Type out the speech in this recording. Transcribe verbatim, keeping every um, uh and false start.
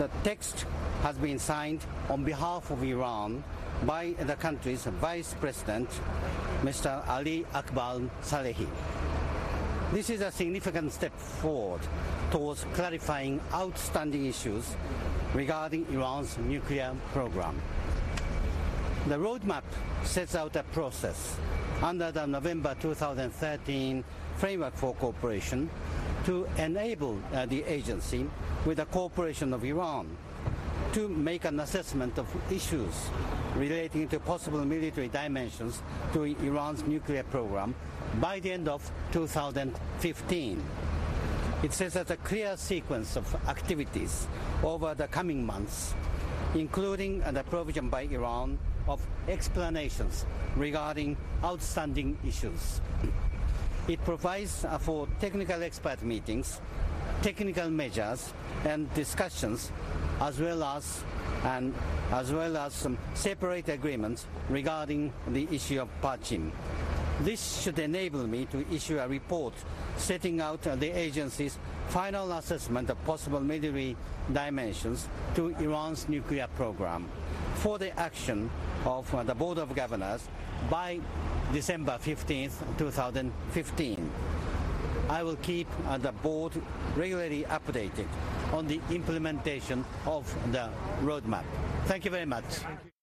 The text has been signed on behalf of Iran by the country's Vice President, Mister Ali Akbar Salehi. This is a significant step forward towards clarifying outstanding issues regarding Iran's nuclear program. The roadmap sets out a process under the November two thousand thirteen Framework for Cooperation to enable uh, the agency, with the cooperation of Iran, to make an assessment of issues relating to possible military dimensions to Iran's nuclear program by the end of two thousand fifteen. It sets out a clear sequence of activities over the coming months, including the provision by Iran of explanations regarding outstanding issues. It provides for technical expert meetings, technical measures and discussions, as well as and as well as some separate agreements regarding the issue of Pachim. This should enable me to issue a report setting out the agency's final assessment of possible military dimensions to Iran's nuclear program for the action of the Board of Governors by December fifteenth, two thousand fifteen. I will keep the board regularly updated on the implementation of the roadmap. Thank you very much.